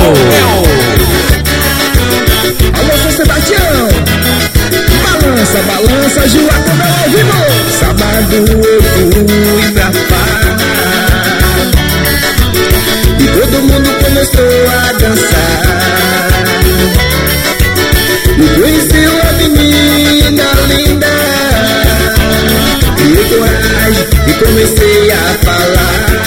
Alô, São Sebastião. Balança, balança, Joaquim ao vivo. Sábado eu fui pra farra e todo mundo começou a dançar. E conheci uma menina linda, criei coragem e comecei a falar.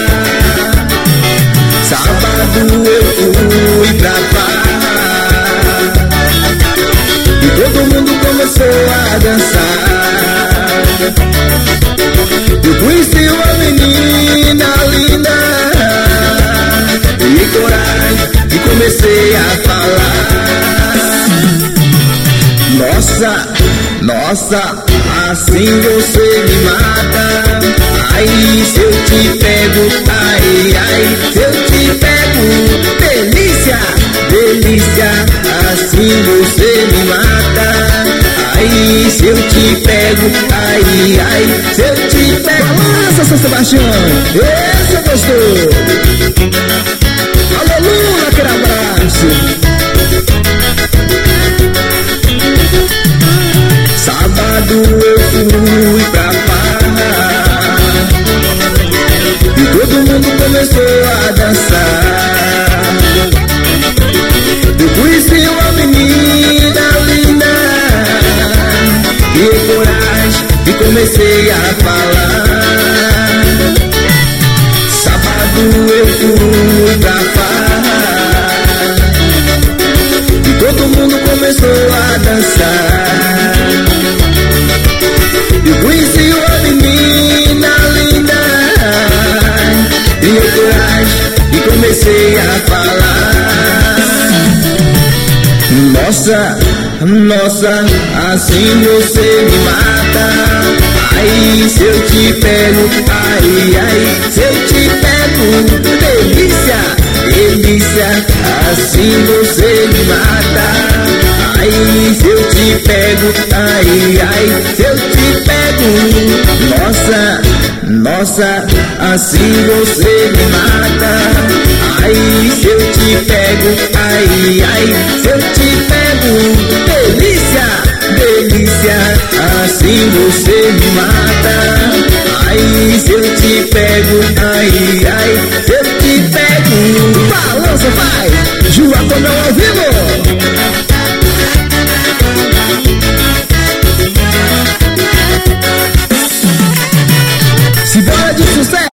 Sábado eu fui pra farra e todo mundo começou a dançar. Eu conheci uma menina linda, criei coragem e comecei a falar. Nossa, nossa, assim você me mata. Ai, se eu te pego, ai, ai, se eu te pego, delícia, delícia, assim você me mata. Ai, se eu te pego, ai, ai, se eu te pego. Balança, São Sebastião, esse gostou. Alô, Lula, aquele abraço. Sábado eu fui pra farra e todo mundo começou a dançar. Eu conheci uma menina linda, criei coragem e comecei a falar. Sábado eu fui pra farra e todo mundo começou a dançar. Eu conheci uma menina linda, criei coragem e comecei a falar. Nossa, nossa, assim você me mata. Ai, se eu te pego, ai, ai, se eu te pego, delícia, delícia, assim você me mata. Ai, se eu te pego, ai, ai, se eu te pego. Nossa, nossa, assim você me mata. Ai, se eu te pego, ai, ai, se eu te pego. Delícia, delícia, assim você me mata. Ai, se eu te pego,